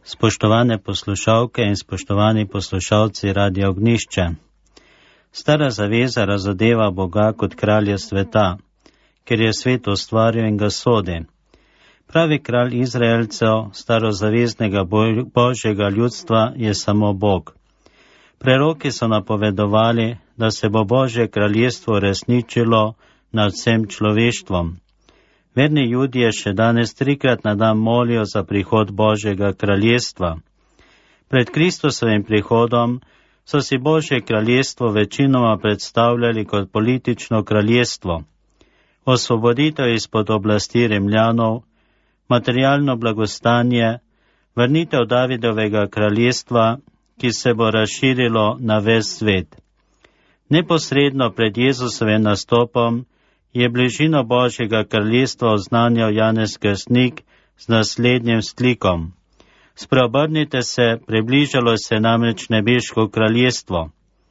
Spoštovane poslušalke in spoštovani poslušalci Radia Ognjišče. Stara zaveza razodeva Boga kot kralja sveta, ker je svet ustvaril in ga sodi. Pravi kralj Izraelcev, starozaveznega Božjega ljudstva, je samo Bog. Preroki so napovedovali, da se bo Božje kraljestvo resničilo nad vsem človeštvom. Verni Judje še danes 3-krat na dan molijo za prihod Božjega kraljestva. Pred Kristusovim prihodom so si Božje kraljestvo večinoma predstavljali kot politično kraljestvo, osvoboditev izpod oblasti Rimljanov, materialno blagostanje, vrnitev Davidovega kraljestva, ki se bo razširilo na ves svet. Neposredno pred Jezusovim nastopom je bližino Božjega kraljestva oznanjal Janez Krstnik z naslednjim sklikom. Spreobrnite se, približalo se namreč nebeško kraljestvo.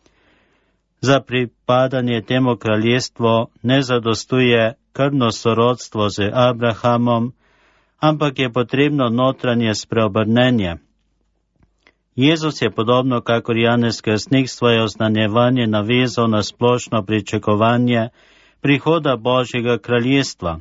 Za pripadanje temu kraljestvu ne zadostuje krvno sorodstvo z Abrahamom, ampak je potrebno notranje spreobrnenje. Jezus je podobno kakor Janez Krstnik svoje oznanjevanje navezal na splošno pričakovanje prihoda Božjega kraljestva.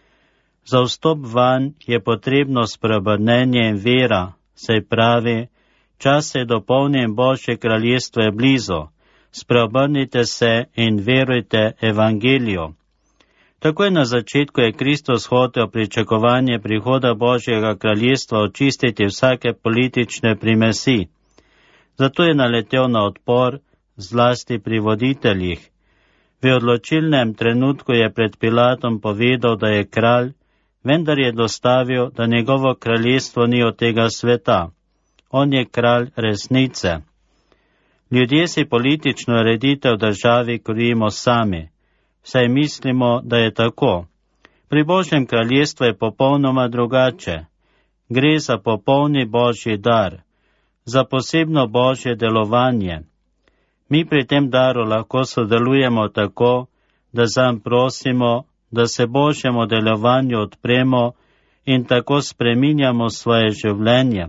Za vstop vanj je potrebno spreobrnenje in vera, saj pravi, čas se je dopolnjen, Božje kraljestvo je blizu, spreobrnite se in verujte evangeliju. Takoj na začetku je Kristus hotel pričakovanje prihoda Božjega kraljestva očistiti vsake politične primesi. Zato je naletel na odpor, zlasti pri voditeljih. V odločilnem trenutku je pred Pilatom povedal, da je kralj, vendar je dostavil, da njegovo kraljestvo ni od tega sveta. On je kralj resnice. Ljudje si politično ureditev državi krojimo sami. Vsaj mislimo, da je tako. Pri Božjem kraljestvu je popolnoma drugače. Gre za popolni Božji dar, za posebno Božje delovanje. Mi pri tem daru lahko sodelujemo tako, da zanj prosimo, da se Božjemu delovanju odpremo in tako spreminjamo svoje življenje.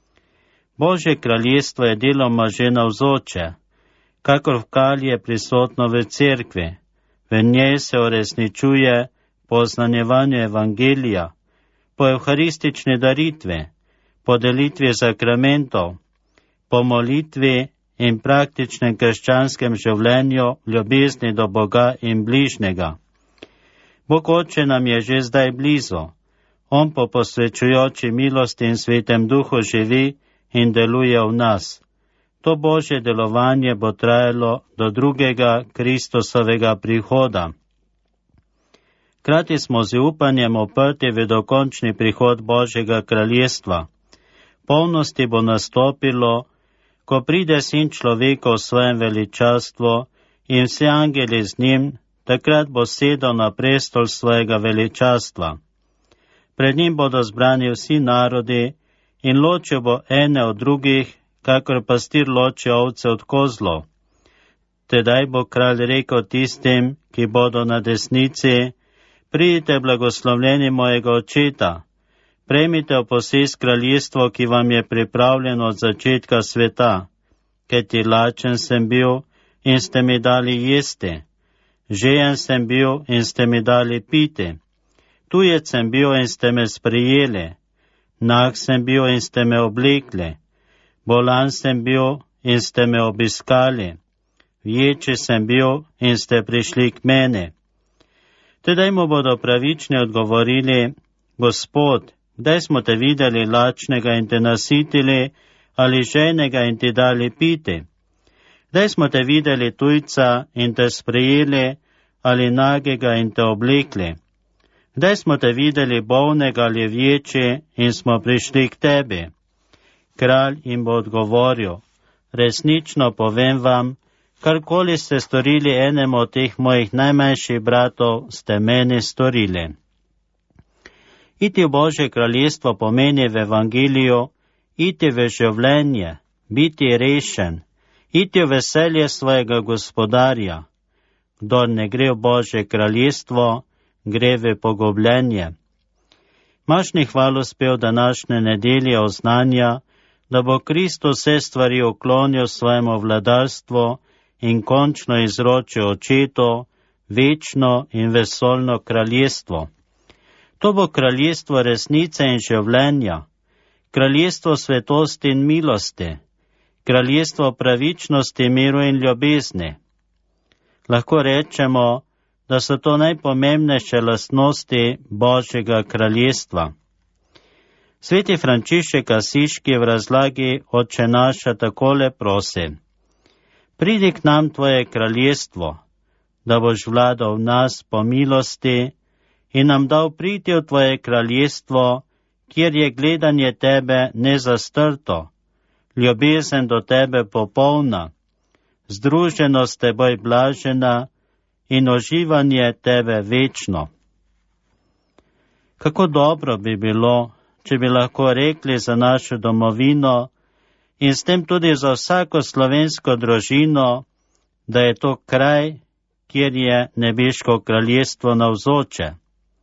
Božje kraljestvo je deloma že navzoče, kakor v kalji je prisotno v cerkvi. V njej se uresničuje po oznanjevanju evangelija, po evharistični daritvi, po delitvi sakramentov, po molitvi in praktičnem krščanskem življenju, ljubezni do Boga in bližnjega. Bog Oče nam je že zdaj blizu. On po posvečujoči milosti in svetem duhu živi in deluje v nas. To Božje delovanje bo trajalo do drugega Kristusovega prihoda. Krati smo z upanjem oprti v dokončni prihod Božjega kraljestva. Polnosti bo nastopilo, ko pride Sin človeka v svojem veličastvu in vsi angeli z njim, takrat bo sedel na prestol svojega veličastva. Pred njim bodo zbrani vsi narodi in ločil bo ene od drugih, kakor pastir loči ovce od kozlov. Tedaj bo kralj rekel tistim, ki bodo na desnici, pridite blagoslovljeni mojega očeta, prejmite v posest kraljestvo, ki vam je pripravljeno od začetka sveta, kajti lačen sem bil in ste mi dali jesti, žejen sem bil in ste mi dali piti, tujec sem bil in ste me sprejeli, nag sem bil in ste me oblekli, bolan sem bil in ste me obiskali, vječi sem bil in ste prišli k meni. Tedaj mu bodo pravični odgovorili, Gospod, kdaj smo te videli lačnega in te nasitili, ali žejnega in ti dali piti? Kdaj smo te videli tujca in te sprejeli, ali nagega in te oblekli? Kdaj smo te videli bolnega ali vječi in smo prišli k tebi? Kralj jim bo odgovoril, resnično povem vam, karkoli ste storili enemu od teh mojih najmanjših bratov, ste meni storili. Iti v Božje kraljestvo pomeni v evangeliju, iti v življenje, biti rešen, iti v veselje svojega gospodarja. Kdor ne gre v Božje kraljestvo, gre v pogubljenje. Mašni hvalospev današnje nedelje oznanja, da bo Kristus vse stvari uklonil svojemu vladarstvu in končno izročil očetu večno in vesoljno kraljestvo. To bo kraljestvo resnice in življenja, kraljestvo svetosti in milosti, kraljestvo pravičnosti, miru in ljubezni. Lahko rečemo, da so to najpomembnejše lastnosti Božjega kraljestva. Sveti Frančišek Asiški v razlagi Otče naša takole prosi: Pridi k nam tvoje kraljestvo, da boš vladal v nas po milosti in nam dal priti v tvoje kraljestvo, kjer je gledanje tebe nezastrto, ljubezen do tebe popolna, združenost teboj blažena in uživanje tebe večno. Kako dobro bi bilo, če bi lahko rekli za našo domovino in s tem tudi za vsako slovensko družino, da je to kraj, kjer je nebeško kraljestvo navzoče.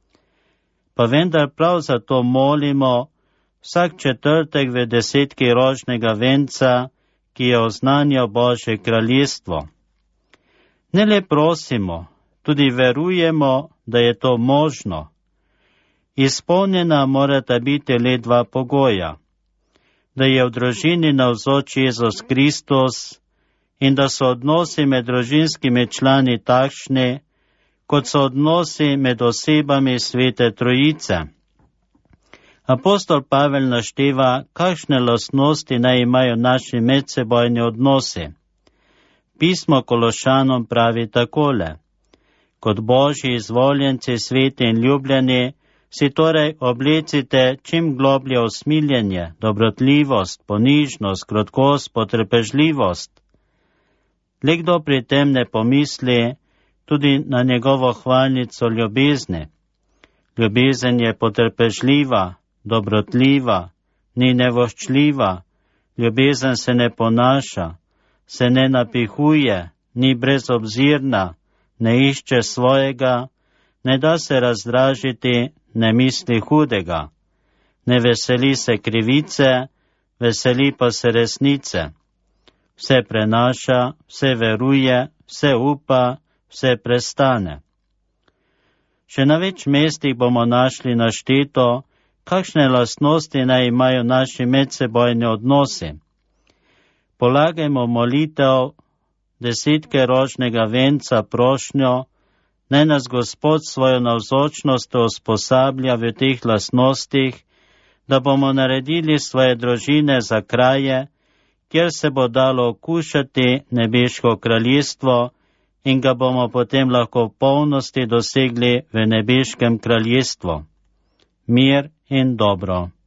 Pa vendar prav zato molimo vsak četrtek v desetki rožnega venca, ki je oznanjal Božje kraljestvo. Ne le prosimo, tudi verujemo, da je to možno. Izpolnjena morata biti le dva pogoja: da je v družini navzoč Jezus Kristus in da so odnosi med družinskimi člani takšni, kot so odnosi med osebami Svete Trojice. Apostol Pavel našteva, kakšne lastnosti naj imajo naši medsebojni odnosi. Pismo Kološanom pravi takole: Kot Božji izvoljenci, sveti in ljubljeni, si torej oblecite čim globlje usmiljenje, dobrotljivost, ponižnost, krotkost, potrpežljivost. Le kdo pri tem ne pomisli tudi na njegovo hvalnico ljubezni. Ljubezen je potrpežljiva, dobrotljiva, ni nevoščljiva, ljubezen se ne ponaša, se ne napihuje, ni brezobzirna, ne išče svojega, ne da se razdražiti, ne misli hudega, ne veseli se krivice, veseli pa se resnice. Vse prenaša, vse veruje, vse upa, vse prestane. Še na več mestih bomo našli našteto, kakšne lastnosti naj imajo naši medsebojni odnosi. Polagajmo molitev desetke rožnega venca prošnjo, naj nas Gospod svojo navzočnostjo usposablja v teh lastnostih, da bomo naredili svoje družine za kraje, kjer se bo dalo okušati nebeško kraljestvo in ga bomo potem lahko v polnosti dosegli v nebeškem kraljestvu. Mir in dobro.